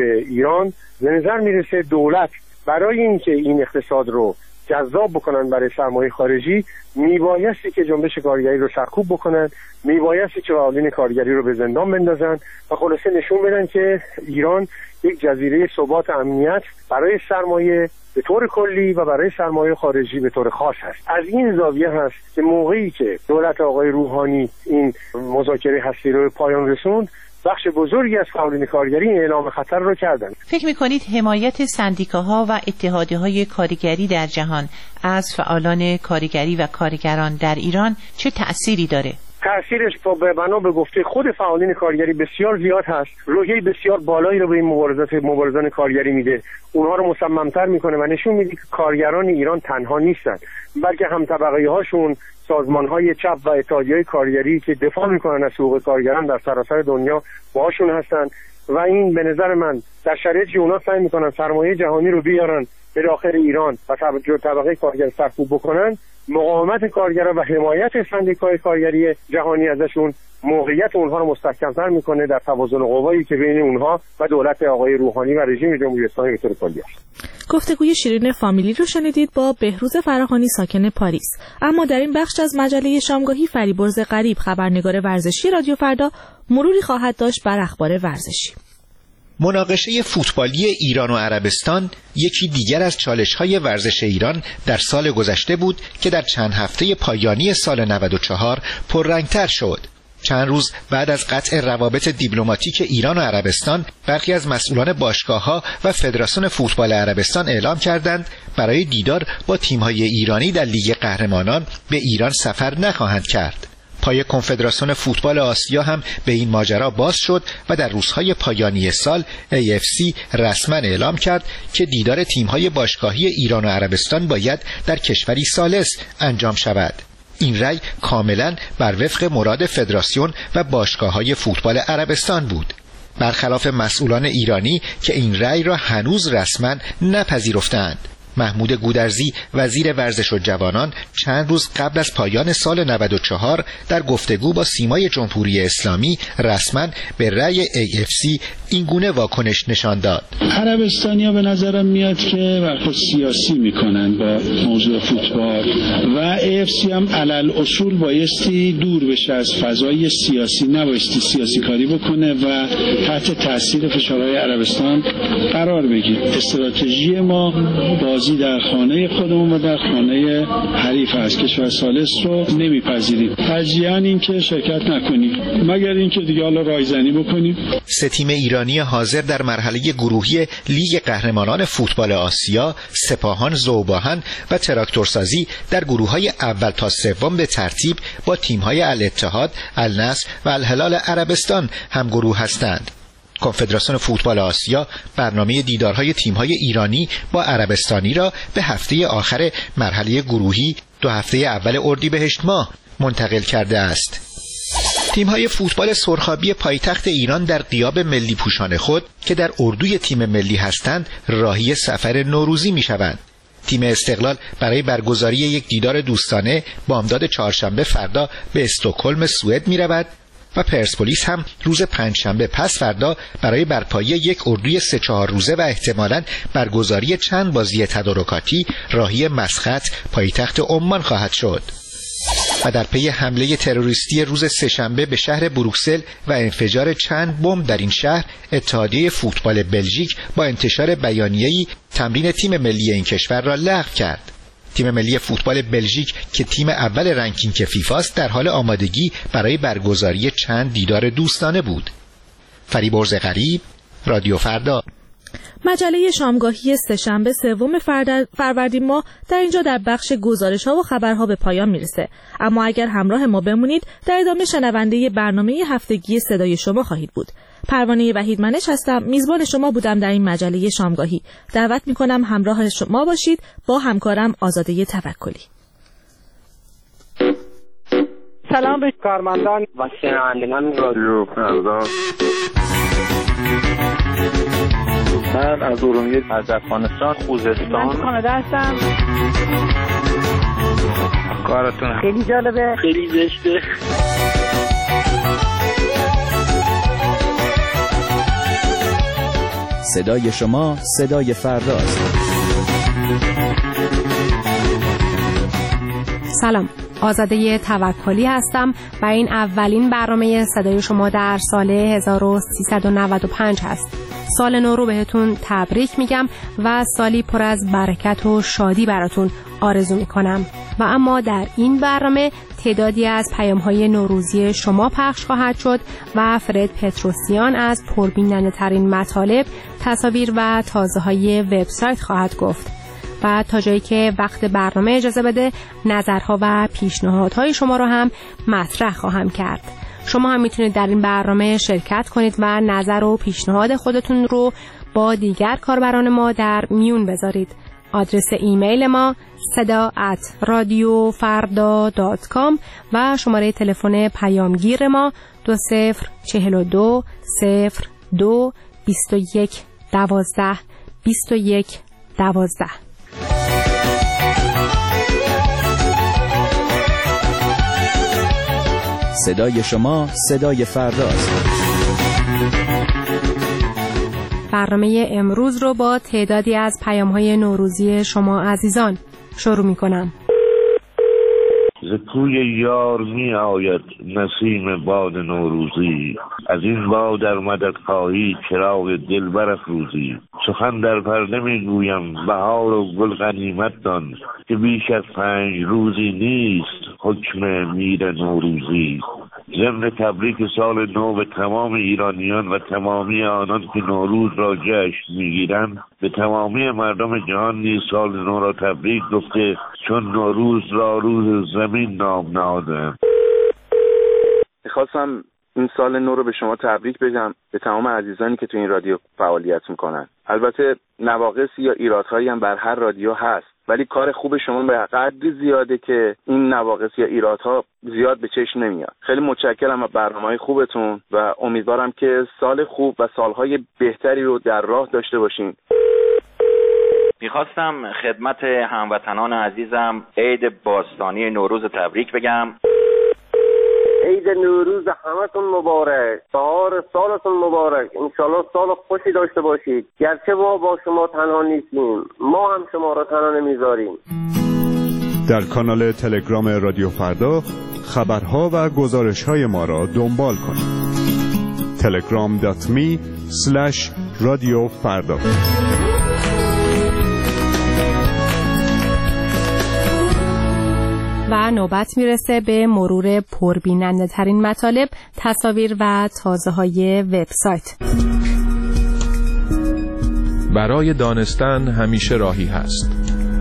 ایران به نظر میرسه دولت برای اینکه این اقتصاد رو جذاب بکنن برای سرمایه خارجی میبایستی که جنبش کارگری رو سرکوب بکنن، میبایستی که فعالین کارگری رو به زندان بندازن و خلاصه نشون بدن که ایران یک جزیره ثبات امنیت برای سرمایه به طور کلی و برای سرمایه خارجی به طور خاص هست. از این زاویه هست که موقعی که دولت آقای روحانی این مذاکره هستی رو پایان رسوند، بخش بزرگی از فعالین کارگری اعلام خطر رو کردن. فکر می‌کنید حمایت سندیکاها و اتحادیه‌های کارگری در جهان از فعالان کارگری و کارگران در ایران چه تأثیری داره؟ تأثیرش بنا به گفته خود فعالین کارگری بسیار زیاد هست. روحیه بسیار بالایی رو به این مبارزان کارگری میده. اونها رو مصمم‌تر میکنه و نشون میده که کارگران ایران تنها نیستن، بلکه هم طبقه هاشون، سازمان‌های چپ و اتحادیه‌های کارگری که دفاع میکنن از حقوق کارگران در سراسر دنیا باهاشون هستن و این به نظر من در شرایطی که اونا سعی میکنن سرمایه جهانی رو بیارن به داخل ایران و طبقه کارگر سرکوب بکنن، مقاومت کارگران و حمایت سندیکای کارگری جهانی ازشون موقعیت اونها رو مستحکم‌تر میکنه در توازن قوایی که بین اونها و دولت آقای روحانی و رژیم جمهوری اسلامی به طور کلی است. گفتگوی شیرین فامیلی رو شنیدید با بهروز فراخانی ساکن پاریس. اما در این بخش از مجله شامگاهی فریبرز غریب، خبرنگار ورزشی رادیو فردا، مروری خواهد داشت بر اخبار ورزشی. مناقشه فوتبالی ایران و عربستان یکی دیگر از چالش‌های ورزش ایران در سال گذشته بود که در چند هفته پایانی سال 94 پررنگتر شد. چند روز بعد از قطع روابط دیپلماتیک ایران و عربستان، برخی از مسئولان باشگاه‌ها و فدراسیون فوتبال عربستان اعلام کردند برای دیدار با تیم‌های ایرانی در لیگ قهرمانان به ایران سفر نخواهند کرد. پای کنفدراسیون فوتبال آسیا هم به این ماجرا باز شد و در روزهای پایانی سال AFC رسما اعلام کرد که دیدار تیم‌های باشگاهی ایران و عربستان باید در کشوری ثالث انجام شود. این رأی کاملا بر وفق مراد فدراسیون و باشگاه‌های فوتبال عربستان بود، برخلاف مسئولان ایرانی که این رأی را هنوز رسما نپذیرفتند. محمود گودرزی وزیر ورزش و جوانان چند روز قبل از پایان سال 94 در گفتگو با سیمای جمهوری اسلامی رسما به رأی AFC این گونه واکنش نشان داد. عربستانیا به نظرم میاد که وقت سیاسی میکنن با موضوع فوتبال و AFC هم علل اصول بایستی دور بشه از فضای سیاسی، نبایستی سیاسی کاری بکنه و تحت تاثیر فشارهای عربستان قرار بگیره. استراتژی ما بازی در خانه خودمون و در خانه حریف از کشور ثالث رو نمیپذیریم. ترجیحاً این که شرکت نکنیم مگر اینکه دیگه حالا رایزنی بکنیم. سه تیم ایرانی حاضر در مرحله گروهی لیگ قهرمانان فوتبال آسیا، سپاهان، ذوب‌آهن و تراکتورسازی در گروه‌های اول تا سوم به ترتیب با تیم‌های الاتحاد، النصر و الهلال عربستان هم گروه هستند. کنفدراسیون فوتبال آسیا برنامه دیدارهای تیم‌های ایرانی با عربستانی را به هفته آخر مرحله گروهی 2 هفته اول اردیبهشت ماه منتقل کرده است. تیم‌های فوتبال سرخابی پایتخت ایران در غیاب ملی پوشان خود که در اردوی تیم ملی هستند راهی سفر نوروزی می‌شوند. تیم استقلال برای برگزاری یک دیدار دوستانه بامداد چهارشنبه فردا به استکهلم سوئد می‌رود و پرسپولیس هم روز پنجشنبه پس فردا برای برپایی یک اردوی 3-4 روزه و احتمالاً برگزاری چند بازی تدارکاتی راهی مسقط پایتخت عمان خواهد شد. و در پی حمله تروریستی روز سه‌شنبه به شهر بروکسل و انفجار چند بمب در این شهر، اتحادیه فوتبال بلژیک با انتشار بیانیه‌ای تمرین تیم ملی این کشور را لغو کرد. تیم ملی فوتبال بلژیک که تیم اول رنکینگ فیفاست در حال آمادگی برای برگزاری چند دیدار دوستانه بود. فریبرز غریب، رادیو فردا. مجله شامگاهی سه‌شنبه 3 فروردین ماه در اینجا در بخش گزارش‌ها و خبرها به پایان میرسه. اما اگر همراه ما بمونید در ادامه شنونده برنامه هفتگی صدای شما خواهید بود. پروانه وحید منش هستم، میزبان شما بودم در این مجله شامگاهی. دعوت میکنم همراه شما باشید با همکارم آزاده توکلی. سلام به کارمندان و شنوندگان رادیو فردا. من از ارومیه، از افغانستان، خوزستان. من کانادا هستم. کارتون خیلی جالبه، خیلی زشته. صدای شما صدای فرداست. سلام، آزاده توکلی هستم و این اولین برنامه صدای شما در سال 1395 هست. سال نو رو بهتون تبریک میگم و سالی پر از برکت و شادی براتون آرزو میکنم. و اما در این برنامه تعدادی از پیام‌های نوروزی شما پخش خواهد شد و فرد پتروسیان از پربیننده ترین مطالب، تصاویر و تازه‌های وبسایت خواهد گفت. و تا جایی که وقت برنامه اجازه بده نظرها و پیشنهادهای شما رو هم مطرح خواهم کرد. شما هم میتونید در این برنامه شرکت کنید و نظر و پیشنهاد خودتون رو با دیگر کاربران ما در میون بذارید. آدرس ایمیل ما sada@radiofarda.com و شماره تلفن پیامگیر ما 2042 02 21 12 21 12. صدای شما صدای فرداست. برنامه امروز رو با تعدادی از پیام‌های نوروزی شما عزیزان شروع می‌کنم. ز کوی یار می آید نسیم باد نوروزی، از این باد در مدد خواهی چراغ دل برافروزی. سخن در پرده می گویم بهار و گل غنیمت دان، که بیش از 5 روزی نیست حکم میر نوروزی. ضمن تبریک سال نو به تمام ایرانیان و تمامی آنان که نوروز را جشن میگیرند، به تمامی مردم جهان نیز سال نو را تبریک گفته، چون نوروز را روز زمین نام نهادند. میخواستم این سال نو رو به شما تبریک بگم، به تمام عزیزانی که تو این رادیو فعالیت میکنن. البته نواقصی یا ایرادهایی هم بر هر رادیو هست، ولی کار خوب شما به قدری زیاده که این نواقص یا ایرادها زیاد به چشم نمیاد. خیلی متشکرم از برنامه‌های خوبتون و امیدوارم که سال خوب و سالهای بهتری رو در راه داشته باشین. میخواستم خدمت هموطنان عزیزم عید باستانی نوروز تبریک بگم. عید نوروز همتون مبارک، بهار سالتون مبارک، انشالله سال خوشی داشته باشید. گرچه ما با شما تنها نیستیم، ما هم شما را تنها نمیذاریم. در کانال تلگرام رادیو فردا خبرها و گزارش‌های ما را دنبال کنید. telegram.me/radiofarda. و نوبت میرسه به مرور پربیننده ترین مطالب، تصاویر و تازه‌های وبسایت. برای دانستن همیشه راهی هست.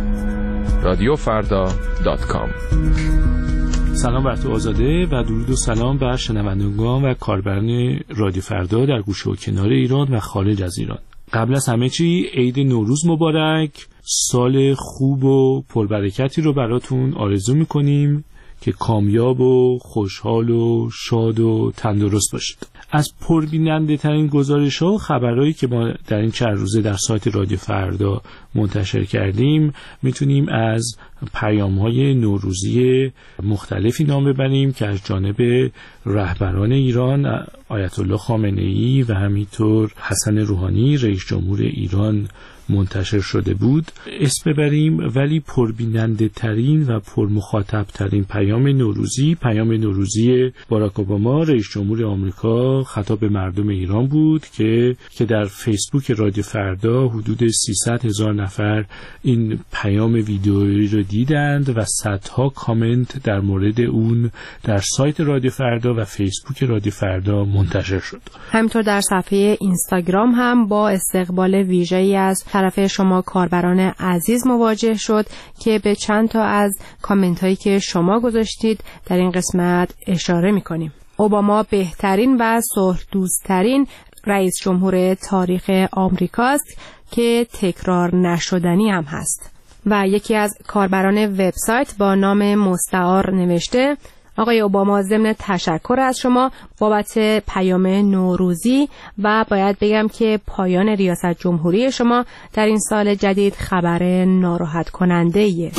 radiofarda.com. سلام بر تو آزاده و درود و سلام بر شنوندگان و کاربران رادیو فردا در گوشه و کنار ایران و خارج از ایران. قبل از همه چی عید نوروز مبارک. سال خوب و پربرکتی رو براتون آرزو میکنیم که کامیاب و خوشحال و شاد و تندرست باشید. از پربیننده ترین گزارش ها و خبرهایی که ما در این چند روزه در سایت رادیو فردا منتشر کردیم میتونیم از پیام های نوروزی مختلفی نام ببریم که از جانب رهبران ایران آیت الله خامنه‌ای و همینطور حسن روحانی رئیس جمهور ایران منتشر شده بود اسم ببریم. ولی پربیننده ترین و پرمخاطب ترین پیام نوروزی باراک اوباما رئیس جمهور آمریکا خطاب به مردم ایران بود که در فیسبوک رادیو فردا حدود 300,000 نفر این پیام ویدئویی رو دیدند و صدها کامنت در مورد اون در سایت رادیو فردا و فیسبوک رادیو فردا منتشر شد. همینطور در صفحه اینستاگرام هم با استقبال ویژه‌ای از طرف شما کاربران عزیز مواجه شد که به چند تا از کامنت هایی که شما گذاشتید در این قسمت اشاره می‌کنیم. اوباما بهترین و صلح دوست‌ترین رئیس جمهور تاریخ آمریکاست که تکرار نشدنی هم هست. و یکی از کاربران وبسایت با نام مستعار نوشته: آقای اوباما، ضمن تشکر از شما بابت پیام نوروزی و باید بگم که پایان ریاست جمهوری شما در این سال جدید خبر ناراحت کننده ایه.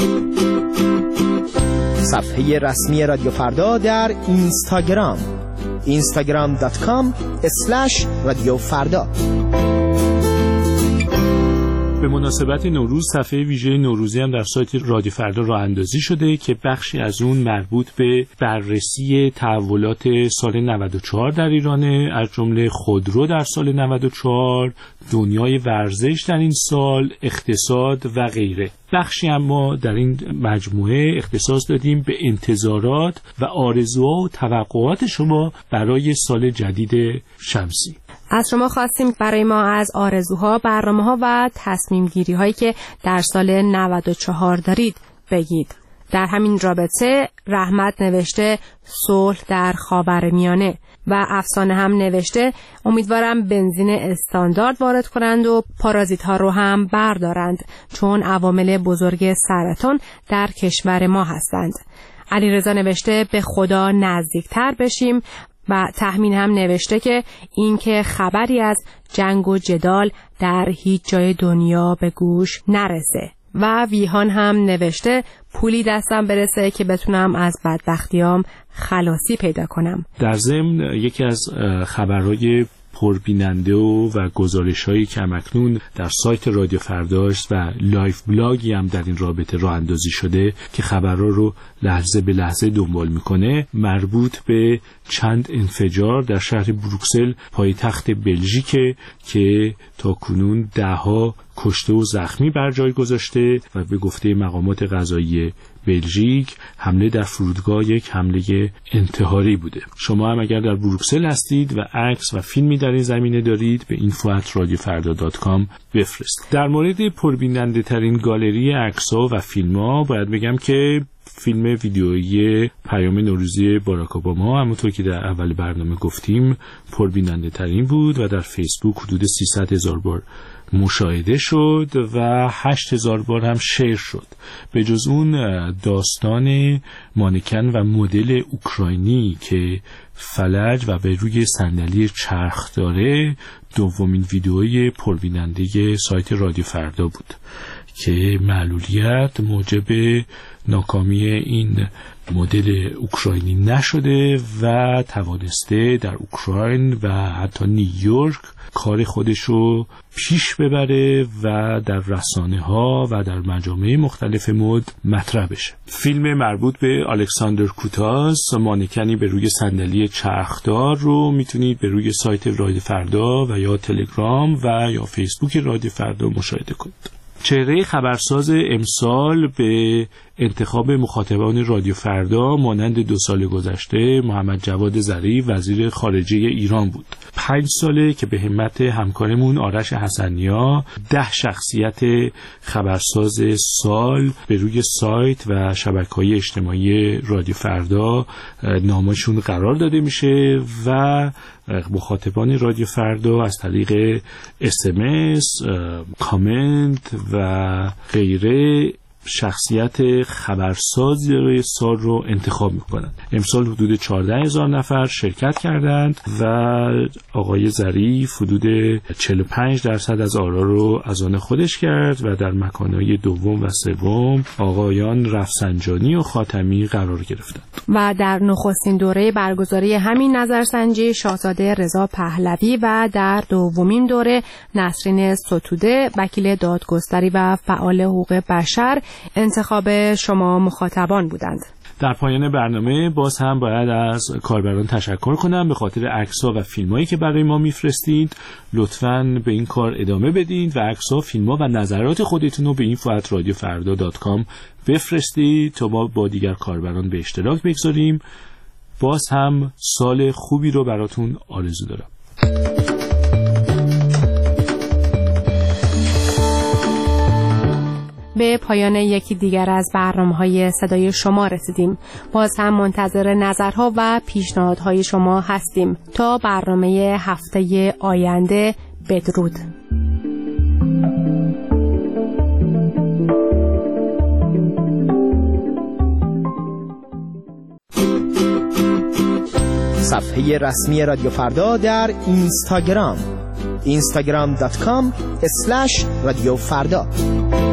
صفحه رسمی رادیو فردا در اینستاگرام instagram.com/radiofarda. به مناسبت نوروز صفحه ویژه نوروزی هم در سایت رادیو فردا راه اندازی شده که بخشی از اون مربوط به بررسی تحولات سال 94 در ایرانه، از جمله خودرو در سال 94، دنیای ورزش در این سال، اقتصاد و غیره. بخشی اما در این مجموعه اختصاص دادیم به انتظارات و آرزوها و توقعات شما برای سال جدید شمسی. از شما خواستیم برای ما از آرزوها، برنامه‌ها و تصمیم گیری هایی که در سال 94 دارید بگید. در همین رابطه رحمت نوشته صلح در خاورمیانه و افسانه هم نوشته امیدوارم بنزین استاندارد وارد کنند و پارازیت ها رو هم بردارند چون عوامل بزرگ سرطان در کشور ما هستند. علیرضا نوشته به خدا نزدیکتر بشیم و تحمین هم نوشته که این که خبری از جنگ و جدال در هیچ جای دنیا به گوش نرسه. و ویهان هم نوشته پولی دستم برسه که بتونم از بدبختیام خلاصی پیدا کنم. در ضمن یکی از خبرهای پربیننده و گزارش‌هایی که همکنون در سایت رادیو فرداست و لایف بلاگی هم در این رابطه راه اندازی شده که خبرها رو لحظه به لحظه دنبال میکنه، مربوط به چند انفجار در شهر بروکسل پایتخت بلژیک که تا کنون 10 کشته و زخمی بر جای گذاشته و به گفته مقامات قضایی بلژیک حمله در فرودگاه یک حمله انتحاری بوده. شما هم اگر در بروکسل هستید و عکس و فیلمی در این زمینه دارید به info@radiofarda.com بفرستید. در مورد پربیننده ترین گالری عکس‌ها و فیلم‌ها باید بگم که فیلم ویدیویی پیام نوروزی باراک اوباما همونطور که در اول برنامه گفتیم پربیننده ترین بود و در فیسبوک حدود 300,000 بار مشاهده شد و 8,000 بار هم شیر شد. به جز اون داستان مانکن و مدل اوکراینی که فلج و به روی صندلی چرخ داره دومین ویدئوی پربیننده سایت رادیو فردا بود که معلولیت موجب ناکامی این مدل اوکراینی نشده و توانسته در اوکراین و حتی نیویورک کار خودشو پیش ببره و در رسانه‌ها و در مجامع مختلف مد مطرح بشه. فیلم مربوط به الکساندر کوتاس مانکنی به روی صندلی چرخدار رو میتونید به روی سایت رادیو فردا و یا تلگرام و یا فیسبوک رادیو فردا مشاهده کنید. چهره خبرساز امسال به انتخاب مخاطبان رادیو فردا مانند 2 سال گذشته محمد جواد ظریف وزیر خارجه ایران بود. 5 ساله که به همت همکارمون آرش حسنیا 10 شخصیت خبرساز سال به روی سایت و شبکه‌های اجتماعی رادیو فردا نامشون قرار داده میشه و مخاطبان رادیو فردا از طریق SMS، کامنت و غیره شخصیت خبرسازی روی سال رو انتخاب میکنند. امسال حدود 14,000 نفر شرکت کردند و آقای ظریف حدود 45% از آرا رو از آن خودش کرد و در مکانهای دوم و سوم آقایان رفسنجانی و خاتمی قرار گرفتند. و در نخستین دوره برگزاری همین نظرسنجی شاهزاده رضا پهلوی و در دومین دوره نسرین ستوده وکیل دادگستری و فعال حقوق بشر انتخاب شما مخاطبان بودند. در پایان برنامه باز هم باید از کاربران تشکر کنم به خاطر عکس‌ها و فیلمایی که برای ما میفرستید. لطفاً به این کار ادامه بدید و عکس‌ها، فیلم‌ها و نظرات خودتون رو به info@radiofarda.com بفرستید تا ما با دیگر کاربران به اشتراک بگذاریم. باز هم سال خوبی رو براتون آرزو دارم. به پایان یکی دیگر از برنامه‌های صدای شما رسیدیم. باز هم منتظر نظرها و پیشنهادهای شما هستیم. تا برنامه هفته آینده، بدرود. صفحه رسمی رادیو فردا در اینستاگرام instagram.com/رادیو فردا